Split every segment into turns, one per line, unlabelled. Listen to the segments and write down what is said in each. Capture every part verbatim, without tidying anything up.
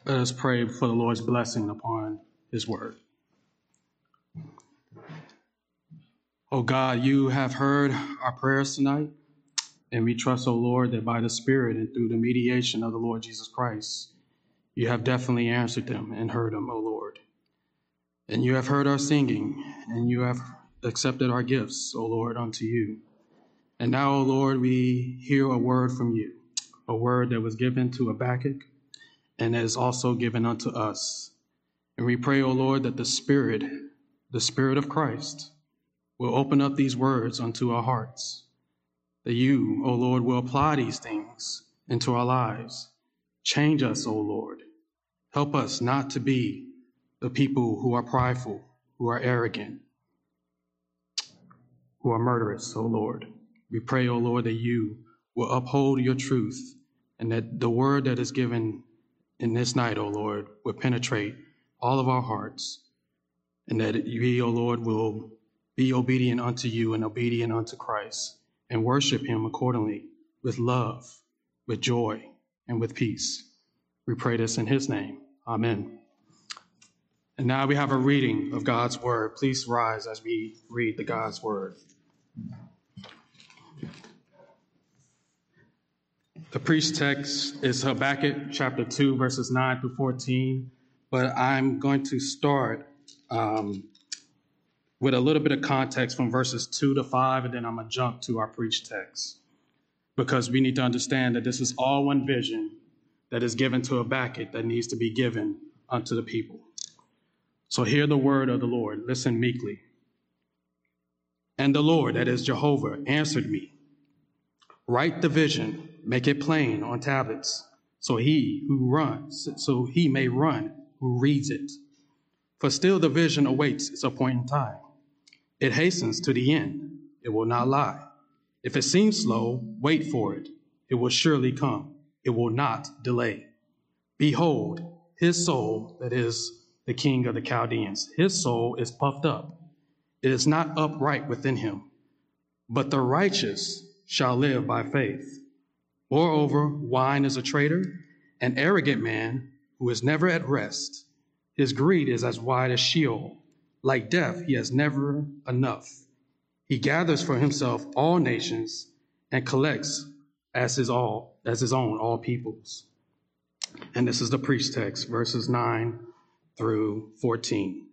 Let us pray for the Lord's blessing upon his word. Oh God, you have heard our prayers tonight, and we trust, oh Lord, that by the Spirit and through the mediation of the Lord Jesus Christ, you have definitely answered them and heard them, oh Lord. And you have heard our singing, and you have accepted our gifts, O Lord, unto you. And now, O Lord, we hear a word from you, a word that was given to Habakkuk, and that is also given unto us. And we pray, O Lord, that the Spirit, the Spirit of Christ, will open up these words unto our hearts, that you, O Lord, will apply these things into our lives. Change us, O Lord. Help us not to be the people who are prideful, who are arrogant, who are murderous, O Lord. We pray, O Lord, that you will uphold your truth, and that the word that is given in this night, O Lord, will penetrate all of our hearts, and that we, O Lord, will be obedient unto you and obedient unto Christ, and worship him accordingly with love, with joy, and with peace. We pray this in his name. Amen. And now we have a reading of God's word. Please rise as we read the God's word. The preached text is Habakkuk chapter two, verses nine through fourteen. But I'm going to start um, with a little bit of context from verses two to five, and then I'm going to jump to our preached text, because we need to understand that this is all one vision that is given to Habakkuk that needs to be given unto the people. So hear the word of the Lord. Listen meekly. And the Lord, that is Jehovah, answered me, write the vision, make it plain on tablets, so he who runs, so he may run who reads it. For still the vision awaits its appointed time. It hastens to the end. It will not lie. If it seems slow, wait for it. It will surely come. It will not delay. Behold, his soul, that is the king of the Chaldeans, his soul is puffed up. It is not upright within him, but the righteous shall live by faith. Moreover, wine is a traitor, an arrogant man who is never at rest. His greed is as wide as Sheol. Like death, he has never enough. He gathers for himself all nations and collects as his all, as his own all peoples. And this is the preached text, verses nine through fourteen.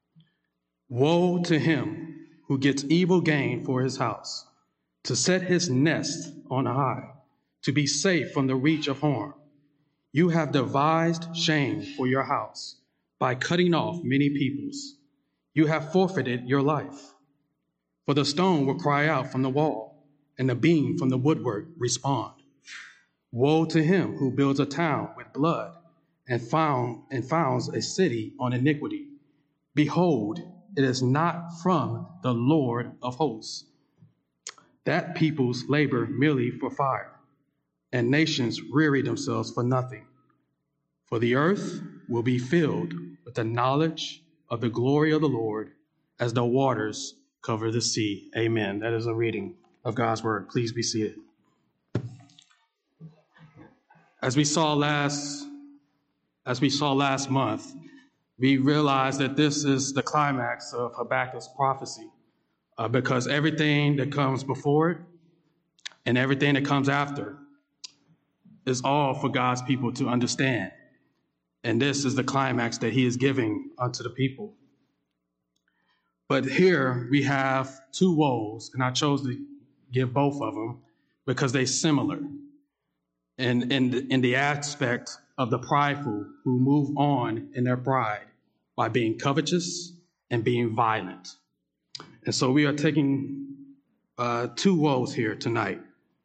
Woe to him who gets evil gain for his house, to set his nest on high, to be safe from the reach of harm. You have devised shame for your house by cutting off many peoples. You have forfeited your life. For the stone will cry out from the wall, and the beam from the woodwork respond. Woe to him who builds a town with blood and found and founds a city on iniquity. Behold, it is not from the Lord of hosts. That peoples labor merely for fire, and nations weary themselves for nothing. For the earth will be filled with the knowledge of the glory of the Lord as the waters cover the sea. Amen. That is a reading of God's word. Please be seated. As we saw last, as we saw last month, we realized that this is the climax of Habakkuk's prophecy, uh, because everything that comes before it and everything that comes after is all for God's people to understand. And this is the climax that he is giving unto the people. But here we have two woes, and I chose to give both of them because they're similar in, in, the, in the aspect of the prideful who move on in their pride by being covetous and being violent. And so we are taking uh, two woes here tonight.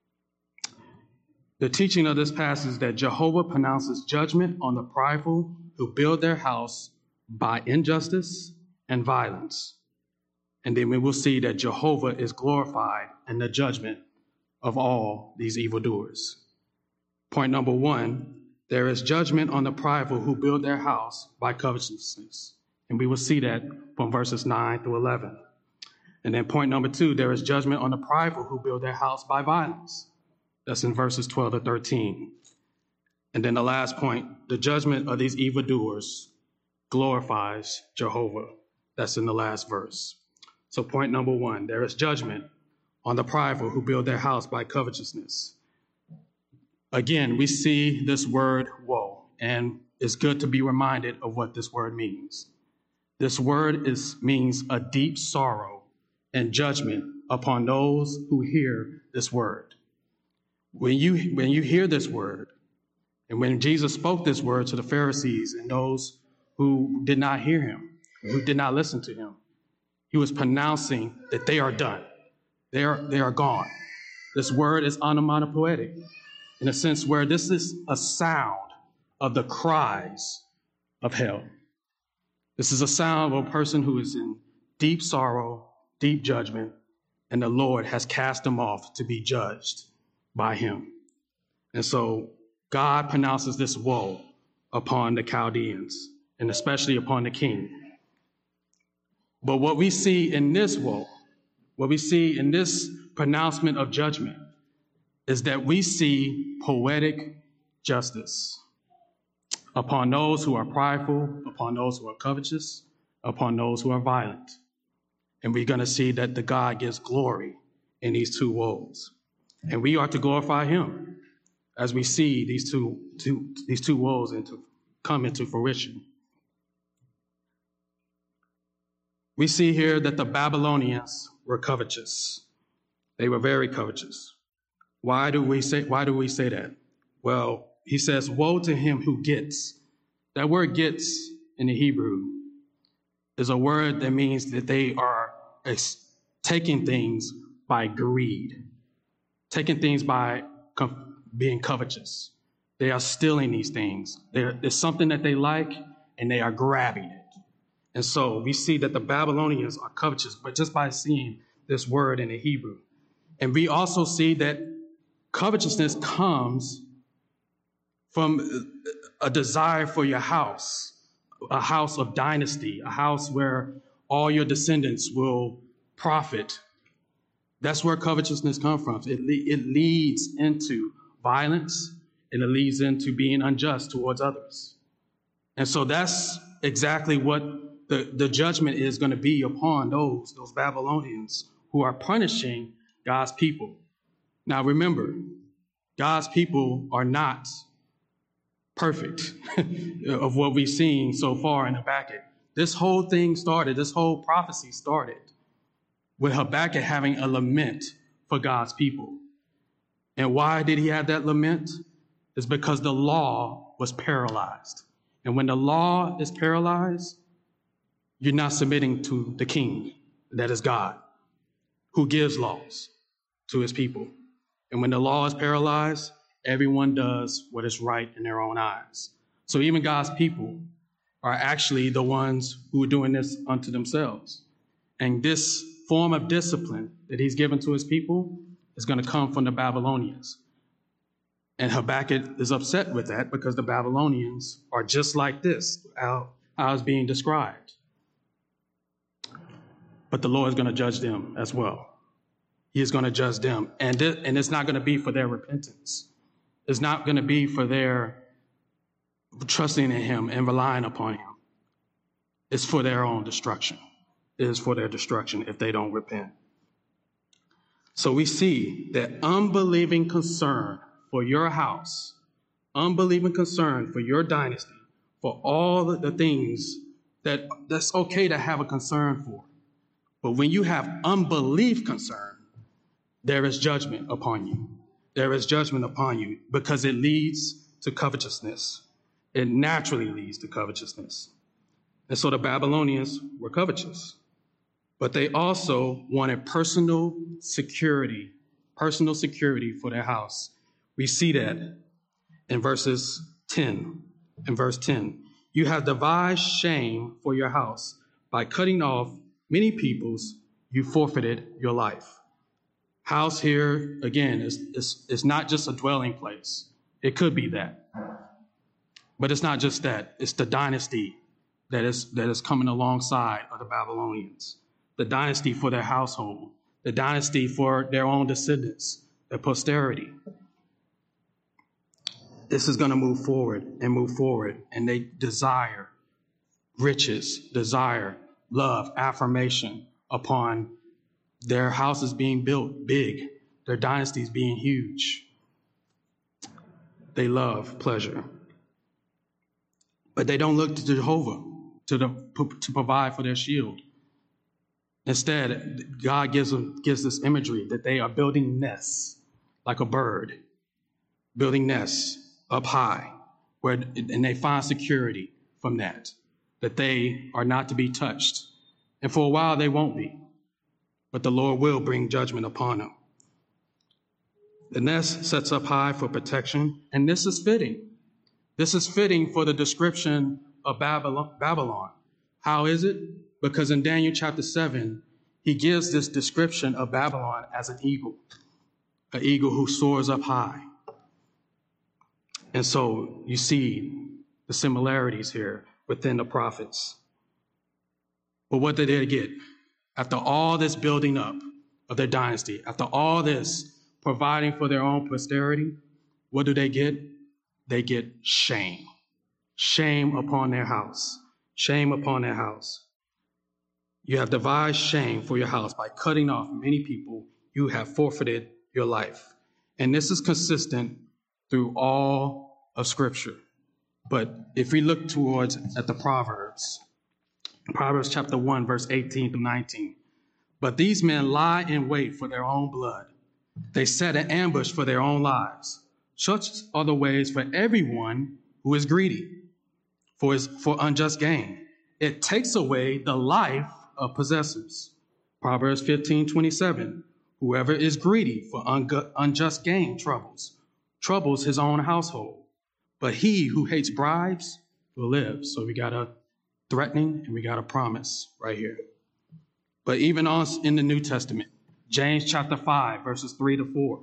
The teaching of this passage is that Jehovah pronounces judgment on the prideful who build their house by injustice and violence. And then we will see that Jehovah is glorified in the judgment of all these evildoers. Point number one, there is judgment on the prideful who build their house by covetousness. And we will see that from verses nine through eleven. And then point number two, there is judgment on the prideful who build their house by violence. That's in verses twelve to thirteen. And then the last point, the judgment of these evildoers glorifies Jehovah. That's in the last verse. So point number one, there is judgment on the prideful who build their house by covetousness. Again, we see this word woe, and it's good to be reminded of what this word means. This word is means a deep sorrow and judgment upon those who hear this word. When you when you hear this word, and when Jesus spoke this word to the Pharisees and those who did not hear him, who did not listen to him, he was pronouncing that they are done. They are, they are gone. This word is onomatopoetic in a sense where this is a sound of the cries of hell. This is a sound of a person who is in deep sorrow, deep judgment, and the Lord has cast them off to be judged by him. And so God pronounces this woe upon the Chaldeans, and especially upon the king. But what we see in this woe, what we see in this pronouncement of judgment, is that we see poetic justice upon those who are prideful, upon those who are covetous, upon those who are violent. And we're going to see that the God gives glory in these two woes. And we are to glorify him as we see these two, two, these two woes into, come into fruition. We see here that the Babylonians were covetous. They were very covetous. Why do we say, why do we say that? Well, he says, woe to him who gets. That word gets in the Hebrew is a word that means that they are taking things by greed, taking things by being covetous. They are stealing these things. There's something that they like, and they are grabbing it. And so we see that the Babylonians are covetous, but just by seeing this word in the Hebrew. And we also see that covetousness comes from a desire for your house, a house of dynasty, a house where all your descendants will profit. That's where covetousness comes from. It, le- it leads into violence, and it leads into being unjust towards others. And so that's exactly what the, the judgment is going to be upon those, those Babylonians who are punishing God's people. Now remember, God's people are not perfect of what we've seen so far in Habakkuk. This whole thing started, this whole prophecy started with Habakkuk having a lament for God's people. And why did he have that lament? It's because the law was paralyzed. And when the law is paralyzed, you're not submitting to the king, that is God, who gives laws to his people. And when the law is paralyzed, everyone does what is right in their own eyes. So even God's people are actually the ones who are doing this unto themselves. And this form of discipline that he's given to his people is going to come from the Babylonians. And Habakkuk is upset with that because the Babylonians are just like this, how, how it's being described. But the Lord is going to judge them as well. He is going to judge them. And, th- and it's not going to be for their repentance. It's not going to be for their trusting in him and relying upon him. It's for their own destruction. It is for their destruction if they don't repent. So we see that unbelieving concern for your house, unbelieving concern for your dynasty, for all the things that that's okay to have a concern for. But when you have unbelief concern, there is judgment upon you. There is judgment upon you because it leads to covetousness. It naturally leads to covetousness. And so the Babylonians were covetous, but they also wanted personal security, personal security for their house. We see that in verses ten, in verse ten. You have devised shame for your house. By cutting off many peoples, you forfeited your life. House here, again, is, is, is not just a dwelling place. It could be that. But it's not just that. It's the dynasty that is, that is coming alongside of the Babylonians. The dynasty for their household. The dynasty for their own descendants, their posterity. this is going to move forward and move forward. And they desire riches, desire love, affirmation upon their houses being built big, their dynasties being huge. They love pleasure. But they don't look to Jehovah to, the, to provide for their shield. Instead, God gives them gives this imagery that they are building nests like a bird, building nests up high, where and they find security from that, that they are not to be touched. And for a while they won't be, but the Lord will bring judgment upon them. The nest sets up high for protection, and this is fitting. This is fitting for the description of Babylon. How is it? Because in Daniel chapter seven, he gives this description of Babylon as an eagle, an eagle who soars up high. And so you see the similarities here within the prophets. But what did they get? After all this building up of their dynasty, after all this providing for their own posterity, what do they get? They get shame. Shame upon their house. Shame upon their house. You have devised shame for your house by cutting off many people. You have forfeited your life. And this is consistent through all of Scripture. But if we look towards at the Proverbs, Proverbs chapter one, verse eighteen to nineteen. But these men lie in wait for their own blood. They set an ambush for their own lives. Such are the ways for everyone who is greedy, for, his, for unjust gain. It takes away the life of possessors. Proverbs fifteen twenty-seven. Whoever is greedy for un- unjust gain troubles, troubles his own household. But he who hates bribes will live. So we got a threatening and we got a promise right here. But even on in the New Testament, James chapter five, verses three to four.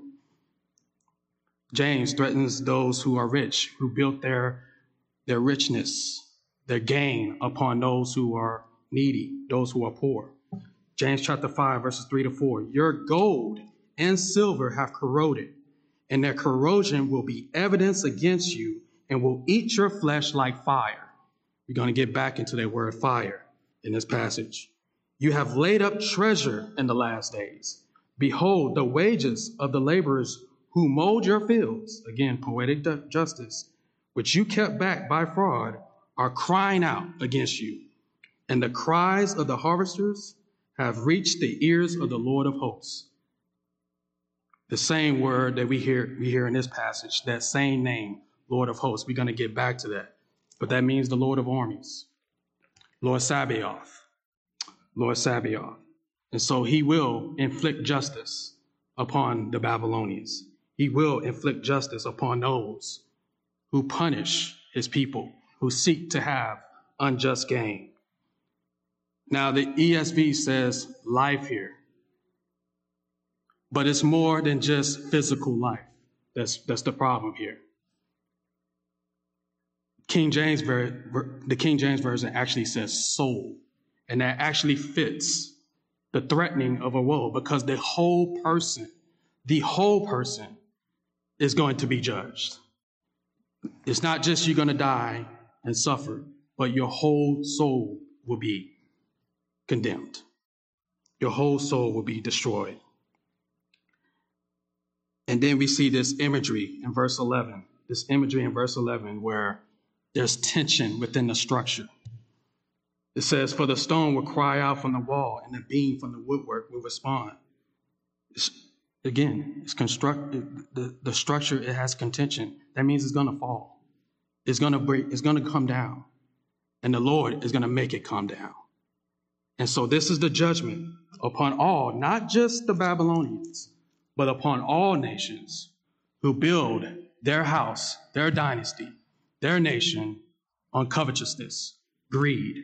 James threatens those who are rich, who built their, their richness, their gain upon those who are needy, those who are poor. James chapter five, verses three to four. Your gold and silver have corroded, and their corrosion will be evidence against you and will eat your flesh like fire. We're going to get back into that word fire in this passage. You have laid up treasure in the last days. Behold, the wages of the laborers who mowed your fields, again, poetic justice, which you kept back by fraud, are crying out against you. And the cries of the harvesters have reached the ears of the Lord of hosts. The same word that we hear, we hear in this passage, that same name, Lord of hosts. We're going to get back to that. But that means the Lord of armies, Lord Sabaoth, Lord Sabaoth. And so he will inflict justice upon the Babylonians. He will inflict justice upon those who punish his people, who seek to have unjust gain. Now, the E S V says life here, but it's more than just physical life. That's, that's the problem here. King James, the King James Version actually says soul, and that actually fits the threatening of a woe, because the whole person, the whole person is going to be judged. It's not just you're going to die and suffer, but your whole soul will be condemned. Your whole soul will be destroyed. And then we see this imagery in verse eleven, this imagery in verse eleven where there's tension within the structure. It says, for the stone will cry out from the wall, and the beam from the woodwork will respond. It's, again, it's constructed. The, the structure, it has contention. That means it's going to fall. It's going to break. It's going to come down. And the Lord is going to make it come down. And so this is the judgment upon all, not just the Babylonians, but upon all nations who build their house, their dynasty, their nation on covetousness, greed.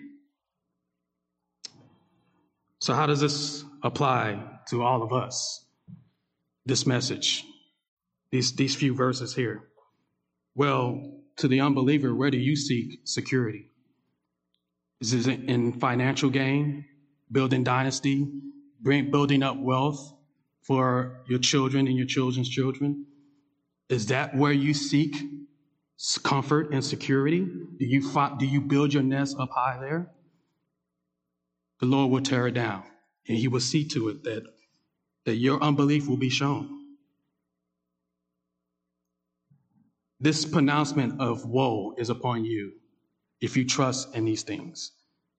So how does this apply to all of us? This message, these, these few verses here. Well, to the unbeliever, where do you seek security? Is it in financial gain, building dynasty, bring, building up wealth for your children and your children's children? Is that where you seek comfort and security? Do you, do you build your nest up high there? The Lord will tear it down, and he will see to it that, that your unbelief will be shown. This pronouncement of woe is upon you if you trust in these things.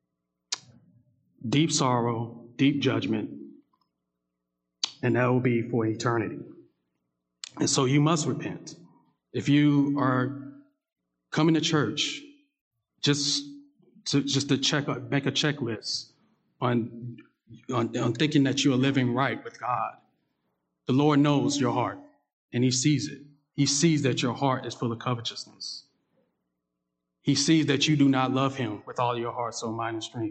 Deep sorrow, deep judgment, and that will be for eternity. And so you must repent. If you are coming to church just to, just to check, make a checklist on, on, on thinking that you are living right with God, the Lord knows your heart, and he sees it. He sees that your heart is full of covetousness. He sees that you do not love him with all your heart, soul, mind, and strength.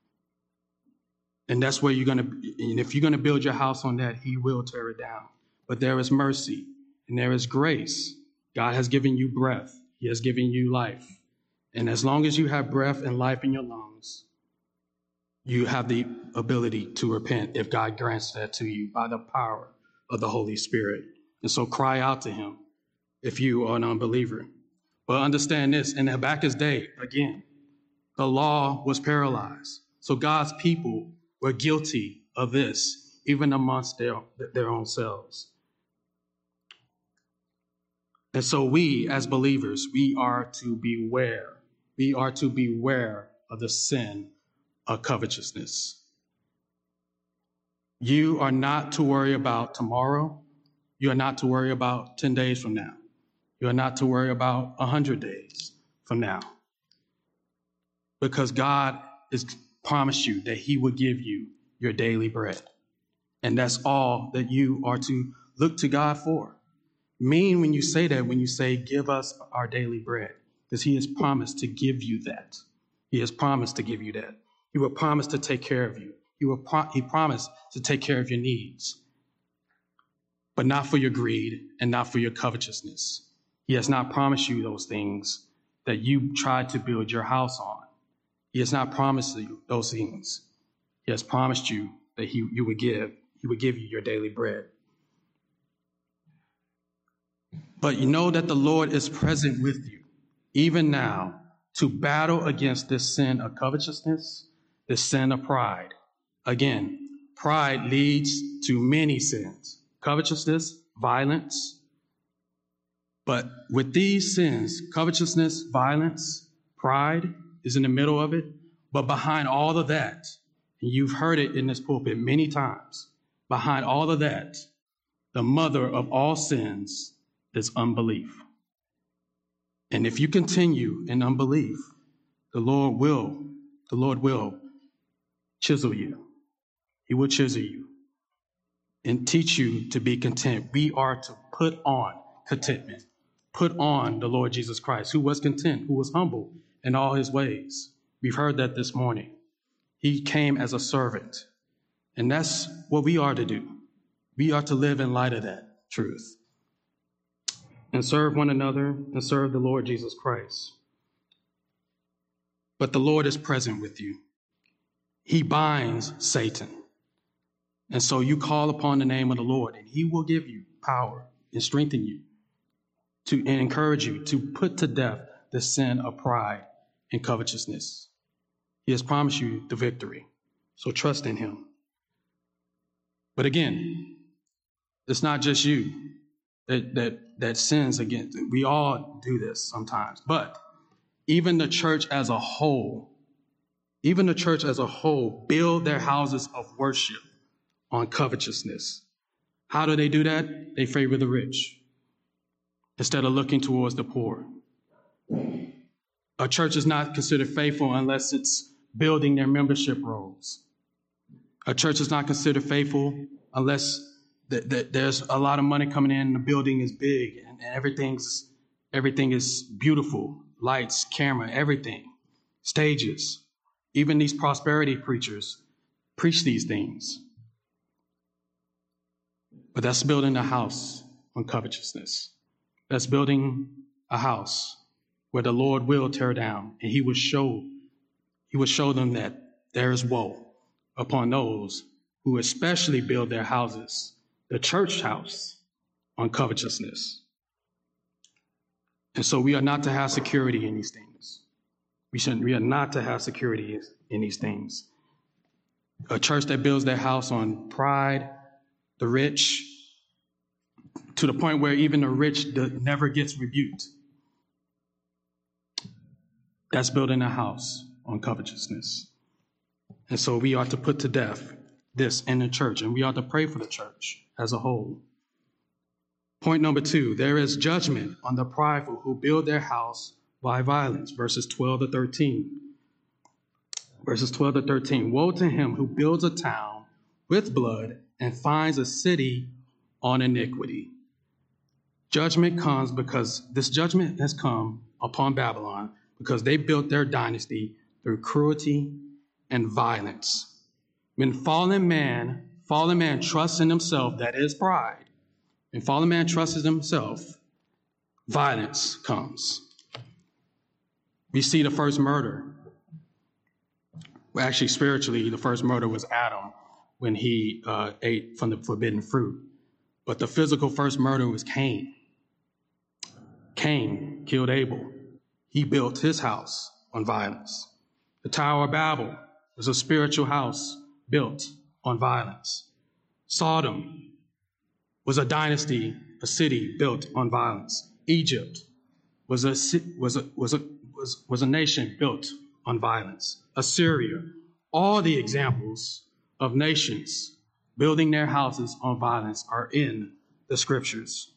And that's where you're going to, and if you're going to build your house on that, he will tear it down. But there is mercy and there is grace. God has given you breath. He has given you life. And as long as you have breath and life in your lungs, you have the ability to repent if God grants that to you by the power of the Holy Spirit. And so cry out to him if you are an unbeliever. But understand this, in Habakkuk's day, again, the law was paralyzed. So God's people were guilty of this, even amongst their, their own selves. And so we, as believers, we are to beware. We are to beware of the sin of covetousness. You are not to worry about tomorrow. You are not to worry about ten days from now. You are not to worry about one hundred days from now. Because God has promised you that he will give you your daily bread. And that's all that you are to look to God for. Mean when you say that, when you say, give us our daily bread, because he has promised to give you that. He has promised to give you that. He will promise to take care of you. He will pro- he promised to take care of your needs, but not for your greed and not for your covetousness. He has not promised you those things that you tried to build your house on. He has not promised you those things. He has promised you that he, you would give, he would give you your daily bread. But you know that the Lord is present with you, even now, to battle against this sin of covetousness, this sin of pride. Again, pride leads to many sins: covetousness, violence. But with these sins, covetousness, violence, pride is in the middle of it. But behind all of that, and you've heard it in this pulpit many times, behind all of that, the mother of all sins is unbelief. And if you continue in unbelief, the Lord will, the Lord will chisel you. He will chisel you and teach you to be content. We are to put on contentment. Put on the Lord Jesus Christ, who was content, who was humble in all his ways. We've heard that this morning. He came as a servant. And that's what we are to do. We are to live in light of that truth and serve one another and serve the Lord Jesus Christ. But the Lord is present with you. He binds Satan. And so you call upon the name of the Lord, and he will give you power and strengthen you to and encourage you to put to death the sin of pride and covetousness. He has promised you the victory, so trust in him. But again, it's not just you that that that sins against. We all do this sometimes, but even the church as a whole, even the church as a whole build their houses of worship on covetousness. How do they do that? They favor the rich instead of looking towards the poor. A church is not considered faithful unless it's building their membership rolls. A church is not considered faithful unless th- th- there's a lot of money coming in, the building is big, and, and everything's everything is beautiful. Lights, camera, everything, stages. Even these prosperity preachers preach these things. But that's building a house on covetousness. That's building a house where the Lord will tear down, and he will show, he will show them that there is woe upon those who especially build their houses, the church house, on covetousness. And so we are not to have security in these things. We shouldn't, we are not to have security in these things. A church that builds their house on pride, the rich, to the point where even the rich never gets rebuked. That's building a house on covetousness. And so we ought to put to death this in the church, and we ought to pray for the church as a whole. Point number two, there is judgment on the prideful who build their house by violence, verses twelve to thirteen. Verses twelve to thirteen, woe to him who builds a town with blood and finds a city on iniquity. Judgment comes because this judgment has come upon Babylon because they built their dynasty through cruelty and violence. When fallen man, fallen man trusts in himself, that is pride. When fallen man trusts in himself, violence comes. We see the first murder. Well, actually, spiritually, the first murder was Adam when he uh, ate from the forbidden fruit. But the physical first murder was Cain. Cain killed Abel. He built his house on violence. The Tower of Babel was a spiritual house built on violence. Sodom was a dynasty, a city built on violence. Egypt was a was a was a was, was a nation built on violence. Assyria, all the examples of nations building their houses on violence are in the scriptures.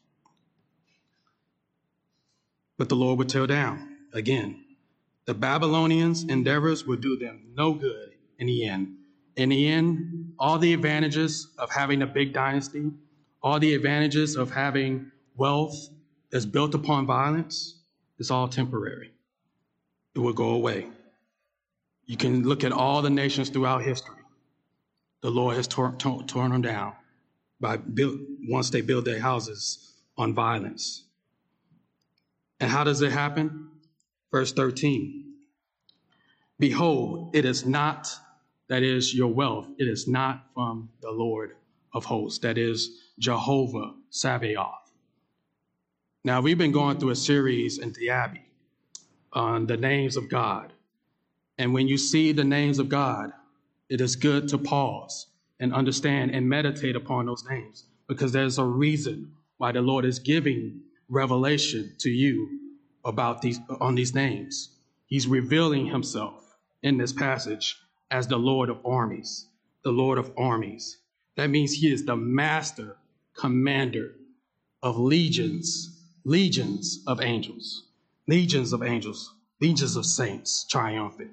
But the Lord would tear down again. The Babylonians' endeavors would do them no good in the end. In the end, all the advantages of having a big dynasty, all the advantages of having wealth that's built upon violence, it's all temporary. It will go away. You can look at all the nations throughout history. The Lord has torn, torn, torn them down by build, once they build their houses on violence. And how does it happen? Verse thirteen. Behold, it is not, that is your wealth, it is not from the Lord of hosts, that is Jehovah Sabaoth. Now, we've been going through a series in the Abbey on the names of God. And when you see the names of God, it is good to pause and understand and meditate upon those names, because there's a reason why the Lord is giving revelation to you about these on these names. He's revealing himself in this passage as the Lord of armies, the Lord of armies. That means he is the master commander of legions, legions of angels, legions of angels, legions of saints triumphant.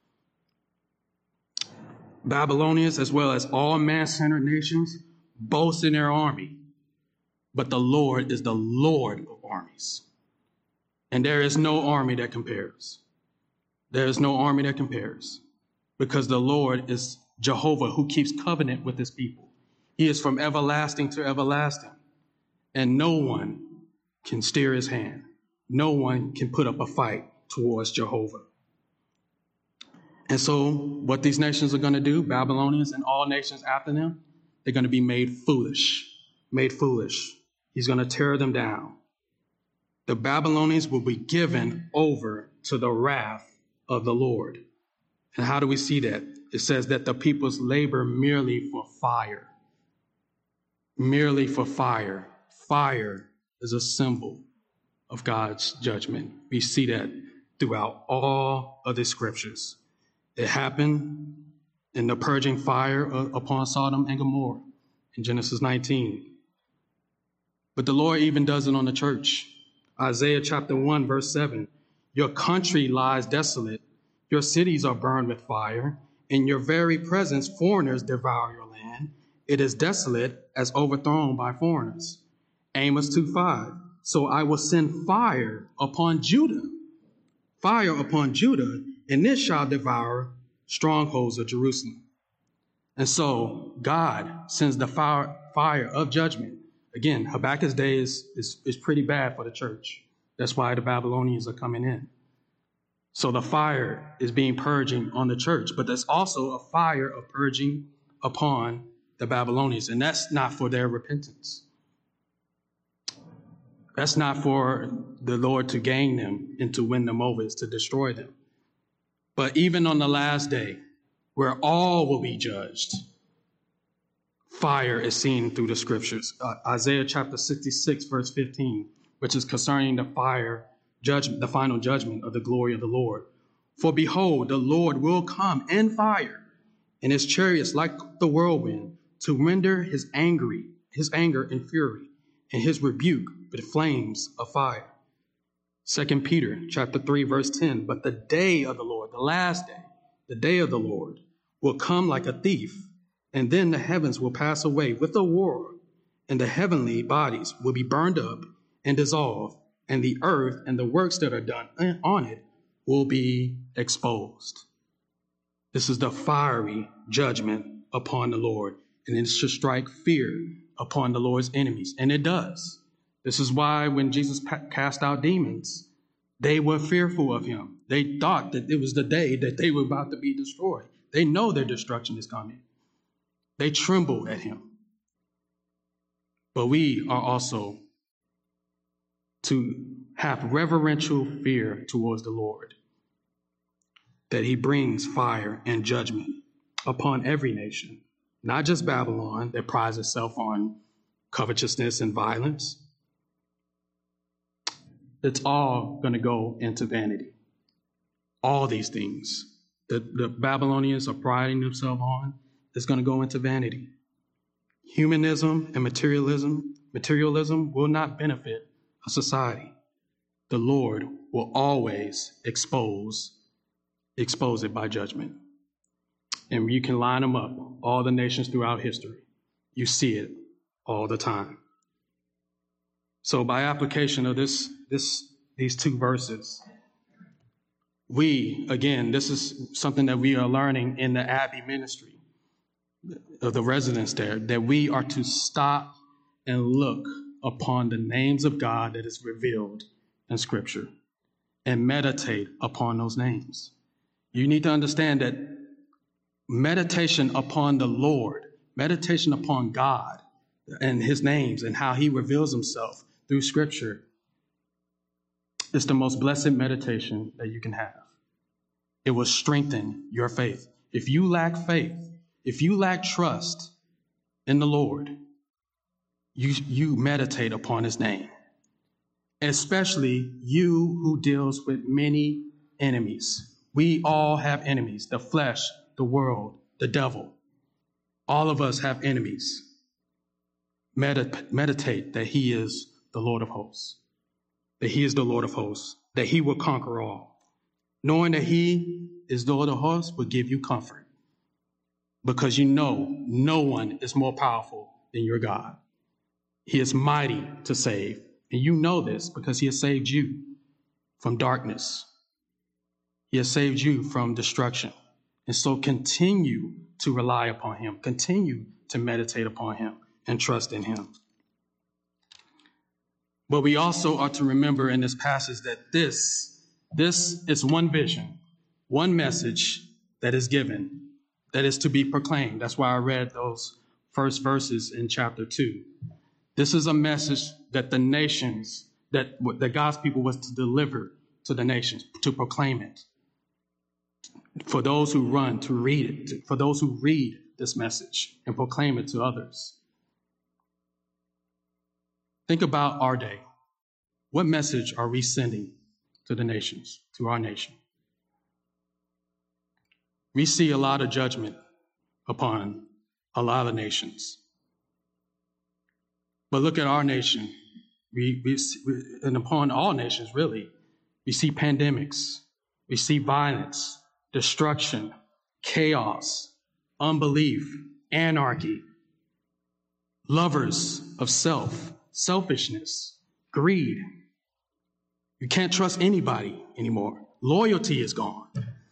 Babylonians, as well as all man-centered nations, boast in their army, but the Lord is the Lord of armies. And there is no army that compares. There is no army that compares, because the Lord is Jehovah, who keeps covenant with his people. He is from everlasting to everlasting, and no one can steer his hand. No one can put up a fight towards Jehovah. And so what these nations are going to do, Babylonians and all nations after them, they're going to be made foolish, made foolish. He's going to tear them down. The Babylonians will be given over to the wrath of the Lord. And how do we see that? It says that the peoples labor merely for fire. Merely for fire. Fire is a symbol of God's judgment. We see that throughout all of the scriptures. It happened in the purging fire upon Sodom and Gomorrah in Genesis nineteen. But the Lord even does it on the church. Isaiah chapter one, verse seven. Your country lies desolate. Your cities are burned with fire. In your very presence, foreigners devour your land. It is desolate as overthrown by foreigners. Amos two five. So I will send fire upon Judah. Fire upon Judah, and this shall devour strongholds of Jerusalem. And so God sends the fire, fire of judgment. Again, Habakkuk's day is, is, is pretty bad for the church. That's why the Babylonians are coming in. So the fire is being purging on the church, but there's also a fire of purging upon the Babylonians, and that's not for their repentance. That's not for the Lord to gain them and to win them over. It's to destroy them. But even on the last day, where all will be judged, fire is seen through the scriptures. Uh, Isaiah chapter sixty-six, verse fifteen, which is concerning the fire judgment, the final judgment of the glory of the Lord. For behold, the Lord will come in fire, and his chariots like the whirlwind, to render his angry, his anger and fury, and his rebuke with flames of fire. Second Peter chapter three, verse ten. But the day of the Lord, the last day, the day of the Lord will come like a thief, and then the heavens will pass away with a roar, and the heavenly bodies will be burned up and dissolved, and the earth and the works that are done on it will be exposed. This is the fiery judgment upon the Lord, and it should strike fear upon the Lord's enemies, and it does. This is why when Jesus cast out demons, they were fearful of him. They thought that it was the day that they were about to be destroyed. They know their destruction is coming. They tremble at him. But we are also to have reverential fear towards the Lord, that he brings fire and judgment upon every nation, not just Babylon that prides itself on covetousness and violence. It's all going to go into vanity. All these things that the Babylonians are priding themselves on is going to go into vanity. Humanism and materialism, materialism will not benefit a society. The Lord will always expose, expose it by judgment. And you can line them up, all the nations throughout history. You see it all the time. So by application of this, this, these two verses, we, again, this is something that we are learning in the Abbey ministry of the residents there, that we are to stop and look upon the names of God that is revealed in Scripture and meditate upon those names. You need to understand that meditation upon the Lord, meditation upon God and his names and how he reveals himself through Scripture, is the most blessed meditation that you can have. It will strengthen your faith. If you lack faith, if you lack trust in the Lord, you, you meditate upon his name, especially you who deals with many enemies. We all have enemies, the flesh, the world, the devil. All of us have enemies. Medit- meditate that he is the Lord of hosts, that he is the Lord of hosts, that he will conquer all. Knowing that he is the Lord of hosts will give you comfort, because you know no one is more powerful than your God. He is mighty to save, and you know this because he has saved you from darkness. He has saved you from destruction. And so continue to rely upon him, continue to meditate upon him and trust in him. But we also are to remember in this passage that this, this is one vision, one message that is given, that is to be proclaimed. That's why I read those first verses in chapter two. This is a message that the nations, that, that God's people was to deliver to the nations, to proclaim it. For those who run to read it, for those who read this message and proclaim it to others. Think about our day. What message are we sending to the nations, to our nation? We see a lot of judgment upon a lot of nations. But look at our nation. We, we, we and upon all nations, really, we see pandemics. We see violence, destruction, chaos, unbelief, anarchy, lovers of self, selfishness, greed. You can't trust anybody anymore. Loyalty is gone.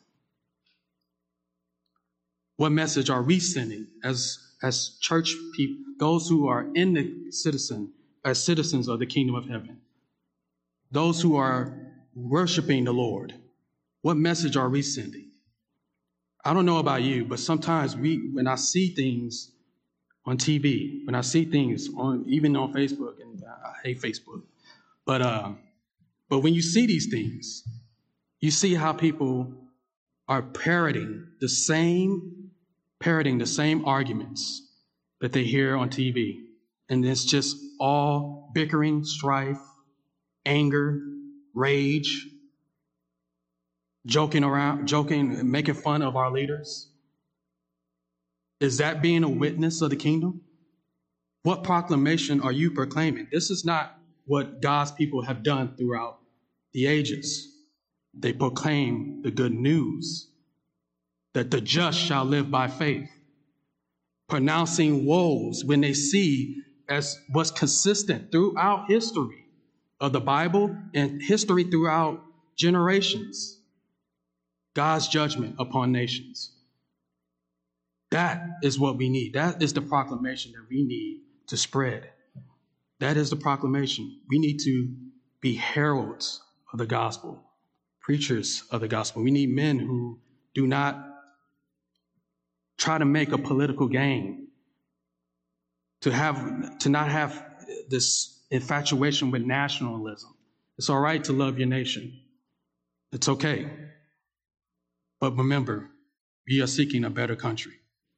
What message are we sending as, as church people, those who are in the citizen, as citizens of the kingdom of heaven, those who are worshiping the Lord? What message are we sending? I don't know about you, but sometimes we, when I see things on T V, when I see things on, even on Facebook, and I hate Facebook, But uh, but when you see these things, you see how people are parroting the same parroting the same arguments that they hear on T V. And it's just all bickering, strife, anger, rage, joking around, joking, making fun of our leaders. Is that being a witness of the kingdom? What proclamation are you proclaiming? This is not what God's people have done throughout the ages. They proclaim the good news that the just shall live by faith, pronouncing woes when they see, as was consistent throughout history of the Bible and history throughout generations, God's judgment upon nations. That is what we need. That is the proclamation that we need to spread. That is the proclamation. We need to be heralds of the gospel, preachers of the gospel. We need men who do not try to make a political gain, to have to not have this infatuation with nationalism. It's all right to love your nation. It's okay. But remember, we are seeking a better country.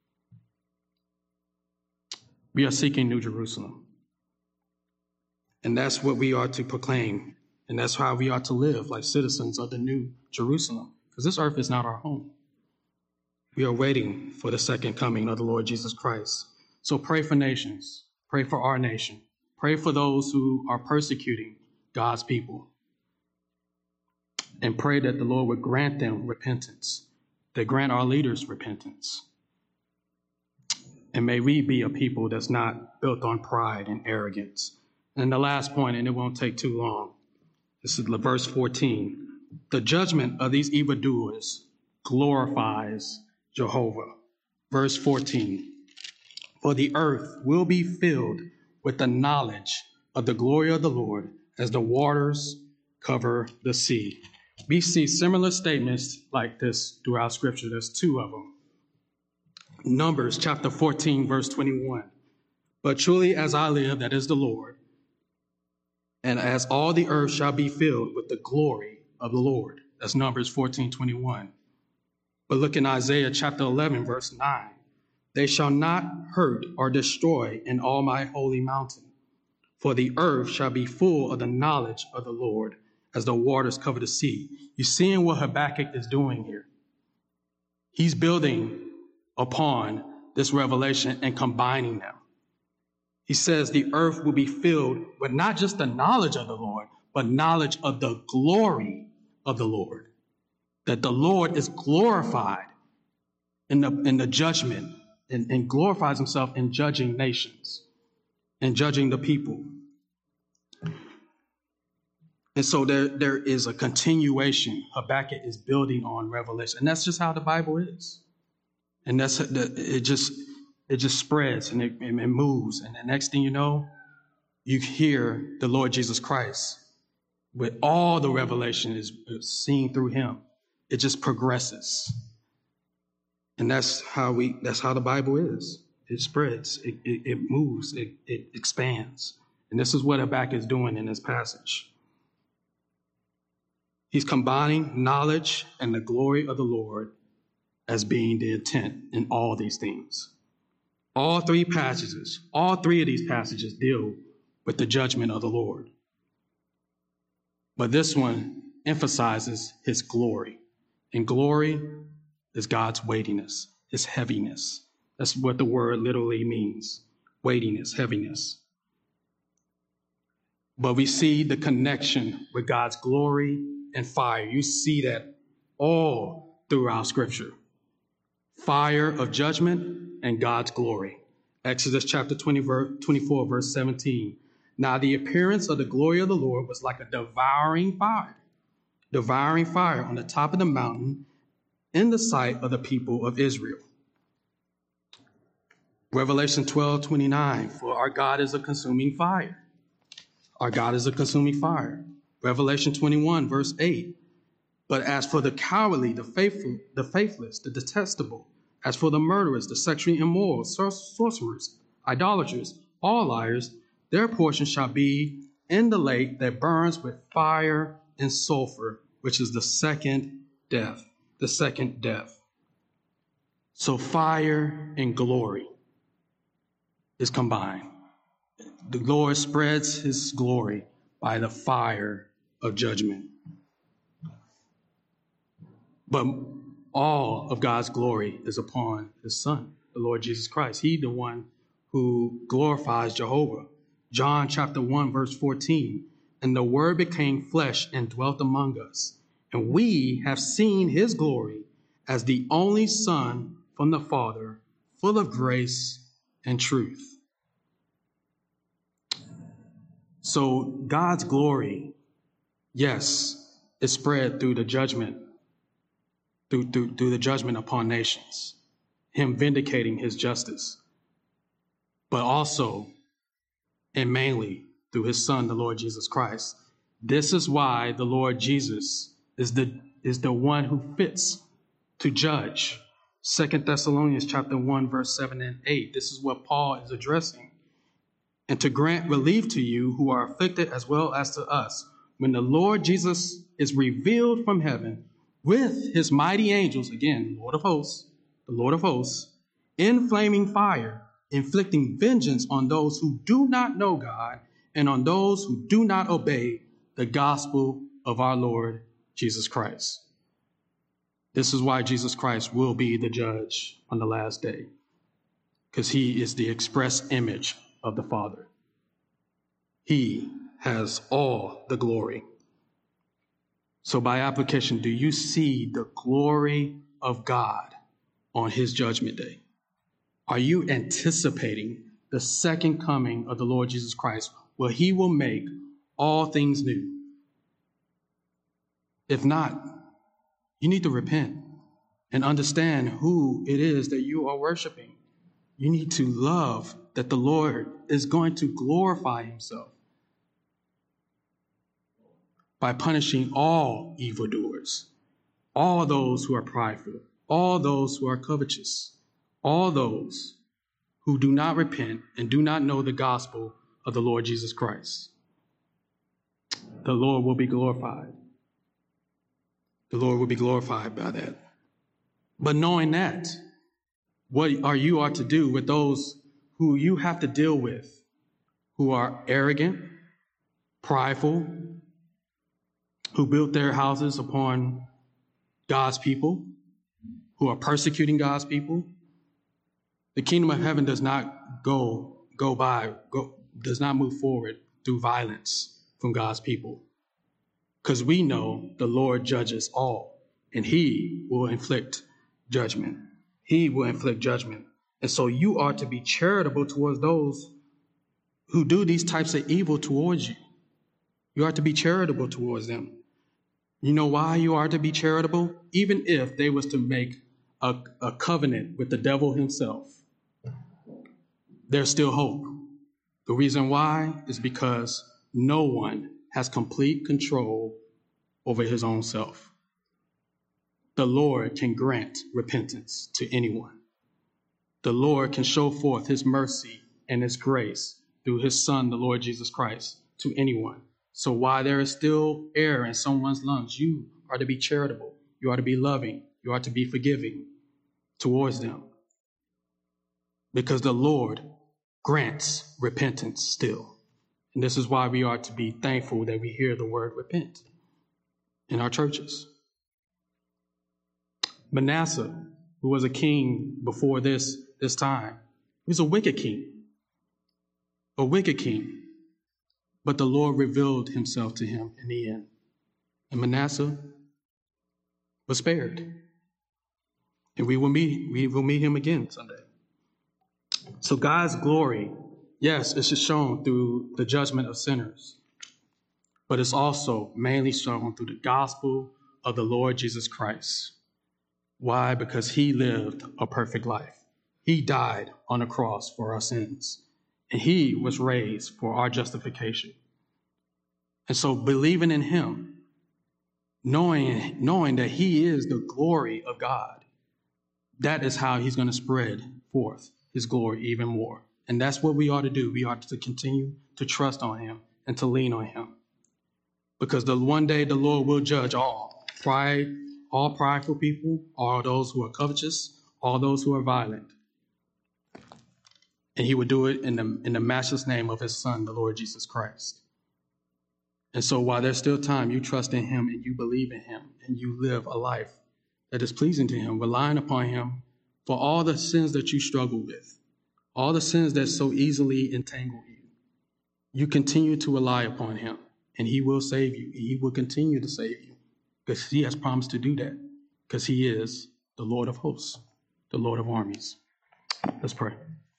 We are seeking New Jerusalem. And that's what we are to proclaim. And that's how we are to live, like citizens of the New Jerusalem. Because this earth is not our home. We are waiting for the second coming of the Lord Jesus Christ. So pray for nations. Pray for our nation. Pray for those who are persecuting God's people. And pray that the Lord would grant them repentance, that grant our leaders repentance. And may we be a people that's not built on pride and arrogance. And the last point, and it won't take too long, this is verse fourteen. The judgment of these evildoers glorifies Jehovah. Verse fourteen. For the earth will be filled with the knowledge of the glory of the Lord as the waters cover the sea. We see similar statements like this throughout Scripture. There's two of them. Numbers chapter fourteen, verse twenty-one. But truly as I live, that is the Lord, and as all the earth shall be filled with the glory of the Lord. That's Numbers fourteen, twenty-one. But look in Isaiah chapter eleven, verse nine. They shall not hurt or destroy in all my holy mountain, for the earth shall be full of the knowledge of the Lord as the waters cover the sea. You're seeing what Habakkuk is doing here. He's building upon this revelation and combining them. He says the earth will be filled with not just the knowledge of the Lord, but knowledge of the glory of the Lord. That the Lord is glorified in the, in the judgment and, and glorifies himself in judging nations and judging the people. And so there, there is a continuation. Habakkuk is building on Revelation. And that's just how the Bible is. And that's it just it just spreads and it, it moves. And the next thing you know, you hear the Lord Jesus Christ with all the revelation is, is seen through him. It just progresses. And that's how we that's how the Bible is. It spreads, it, it, it moves, it, it expands. And this is what Habakkuk is doing in this passage. He's combining knowledge and the glory of the Lord as being the intent in all these things. All three passages, all three of these passages deal with the judgment of the Lord. But this one emphasizes his glory. And glory is God's weightiness, his heaviness. That's what the word literally means, weightiness, heaviness. But we see the connection with God's glory and fire. You see that all throughout Scripture. Fire of judgment and God's glory. Exodus chapter twenty, verse twenty-four, verse seventeen. Now the appearance of the glory of the Lord was like a devouring fire, devouring fire on the top of the mountain in the sight of the people of Israel. Revelation twelve, twenty-nine, for our God is a consuming fire. Our God is a consuming fire. Revelation twenty-one, verse eight. But as for the cowardly, the faithful, the faithless, the detestable, as for the murderers, the sexually immoral, sor- sorcerers, idolaters, all liars, their portion shall be in the lake that burns with fire and sulfur, which is the second death, the second death. So fire and glory is combined. The Lord spreads his glory by the fire of judgment. But all of God's glory is upon his Son, the Lord Jesus Christ. He, the one who glorifies Jehovah. John chapter one, verse fourteen. And the word became flesh and dwelt among us. And we have seen his glory as the only Son from the Father, full of grace and truth. So God's glory, yes, is spread through the judgment, through, through, through the judgment upon nations, him vindicating his justice, but also and mainly through his Son, the Lord Jesus Christ. This is why the Lord Jesus is the, is the one who fits to judge. Second Thessalonians chapter one, verse seven and eight. This is what Paul is addressing. And to grant relief to you who are afflicted as well as to us, when the Lord Jesus is revealed from heaven with his mighty angels, again, Lord of hosts, the Lord of hosts, in flaming fire, inflicting vengeance on those who do not know God and on those who do not obey the gospel of our Lord Jesus Christ. This is why Jesus Christ will be the judge on the last day, because he is the express image of the Father. He has all the glory. So by application, do you see the glory of God on his judgment day? Are you anticipating the second coming of the Lord Jesus Christ, where he will make all things new? If not, you need to repent and understand who it is that you are worshiping. You need to love that the Lord is going to glorify himself by punishing all evildoers, all those who are prideful, all those who are covetous, all those who do not repent and do not know the gospel of the Lord Jesus Christ. The Lord will be glorified. The Lord will be glorified by that. But knowing that, what are you are to do with those who you have to deal with, who are arrogant, prideful, who built their houses upon God's people, who are persecuting God's people? The kingdom of heaven does not go go by, go, does not move forward through violence from God's people. Because we know the Lord judges all, and he will inflict judgment. He will inflict judgment. And so you are to be charitable towards those who do these types of evil towards you. You are to be charitable towards them. You know why you are to be charitable? Even if they was to make a, a covenant with the devil himself, there's still hope. The reason why is because no one has complete control over his own self. The Lord can grant repentance to anyone. The Lord can show forth his mercy and his grace through his Son, the Lord Jesus Christ, to anyone. So while there is still air in someone's lungs, you are to be charitable. You are to be loving. You are to be forgiving towards them. Because the Lord grants repentance still. And this is why we are to be thankful that we hear the word repent in our churches. Manasseh, who was a king before this, this time, he was a wicked king. A wicked king. But the Lord revealed himself to him in the end. And Manasseh was spared. And we will meet, we will meet him again someday. So God's glory, yes, it's just shown through the judgment of sinners, but it's also mainly shown through the gospel of the Lord Jesus Christ. Why? Because he lived a perfect life. He died on a cross for our sins, and he was raised for our justification. And so believing in him, knowing, knowing that he is the glory of God, that is how he's going to spread forth his glory even more. And that's what we ought to do. We ought to continue to trust on him and to lean on him. Because the one day the Lord will judge all pride, all prideful people, all those who are covetous, all those who are violent. And he would do it in the, in the matchless name of his son, the Lord Jesus Christ. And so while there's still time, you trust in him and you believe in him and you live a life that is pleasing to him, relying upon him for all the sins that you struggle with, all the sins that so easily entangle you. You continue to rely upon him and he will save you. He will continue to save you because he has promised to do that because he is the Lord of hosts, the Lord of armies. Let's pray.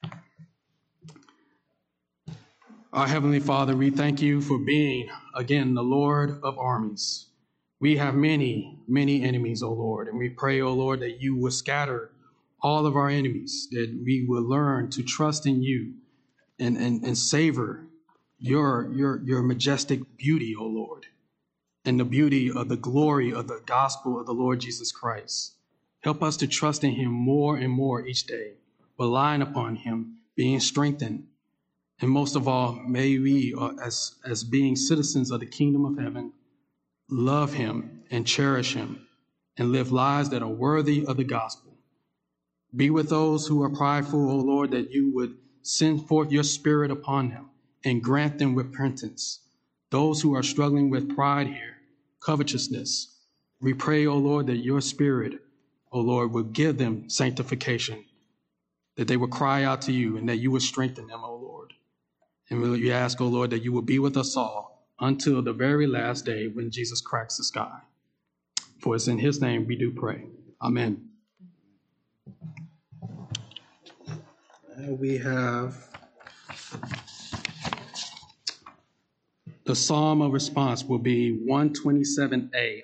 Our Heavenly Father, we thank you for being, again, the Lord of armies. We have many, many enemies, O Lord, and we pray, O Lord, that you will scatter all of our enemies, that we will learn to trust in you and, and, and savor your, your, your majestic beauty, O Lord, and the beauty of the glory of the gospel of the Lord Jesus Christ. Help us to trust in him more and more each day, relying upon him, being strengthened. And most of all, may we, uh, as, as being citizens of the kingdom of heaven, love him and cherish him and live lives that are worthy of the gospel. Be with those who are prideful, O Lord, that you would send forth your spirit upon them and grant them repentance. Those who are struggling with pride here, covetousness, we pray, O Lord, that your spirit, O Lord, would give them sanctification, that they would cry out to you and that you would strengthen them, O Lord. And we ask, O Lord, that you will be with us all until the very last day when Jesus cracks the sky. For it's in his name we do pray. Amen. And we have the psalm of response will be one twenty-seven A.